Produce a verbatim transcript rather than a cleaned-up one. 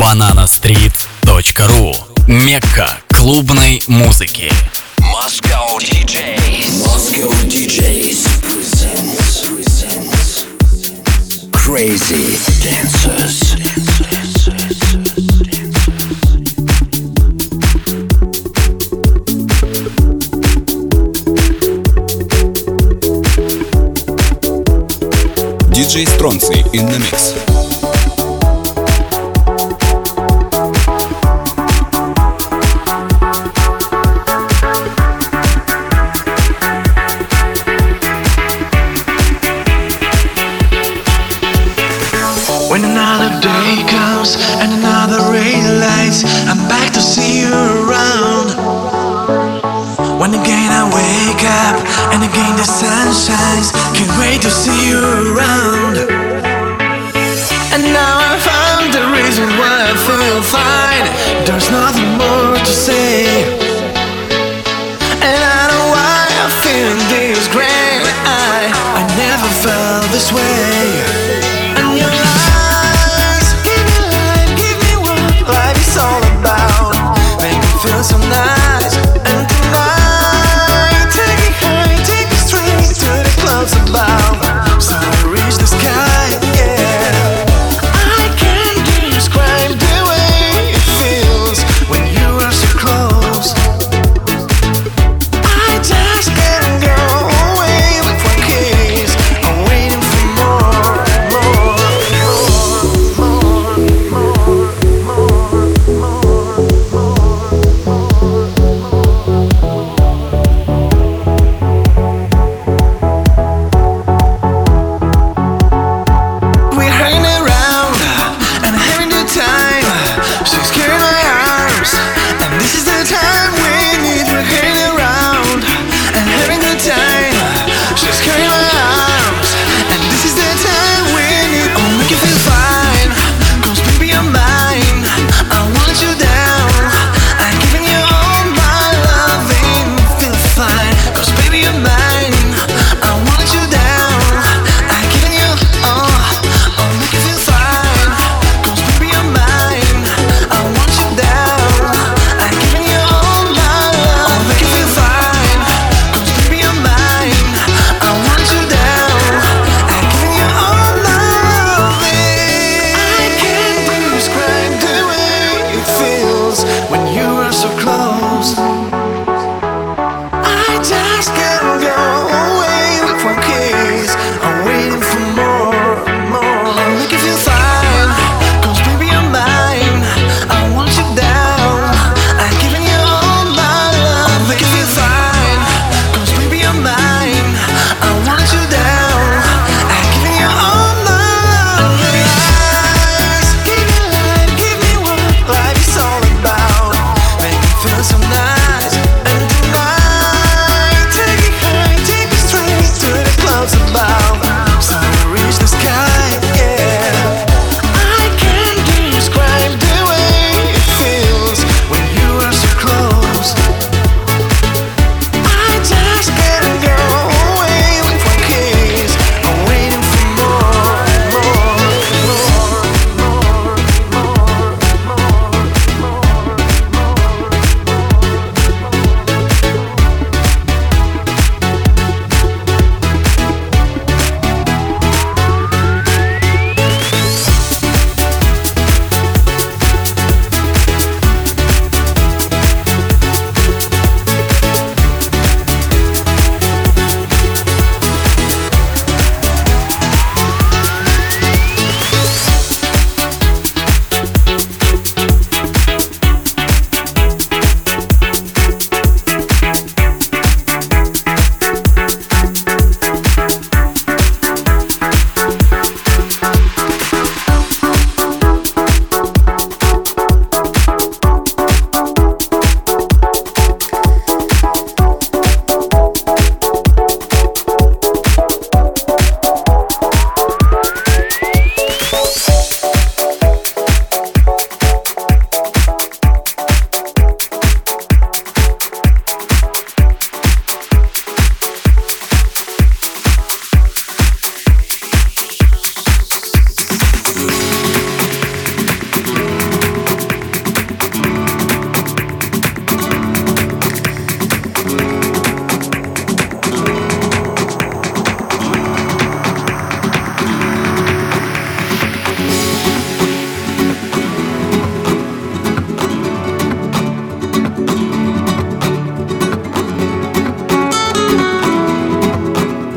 банана стрит точка ру. Мекка клубной музыки. Moscow ди джейс. Moscow ди джейс presents, presents Crazy Dancers. ди джей Stronzy in the mix. When another day comes and another ray lights, I'm back to see you around. When again I wake up and again the sun shines, can't wait to see you around. And now I found the reason why I feel fine. There's nothing more to say, and I know why I feel this great. I, I never felt this way.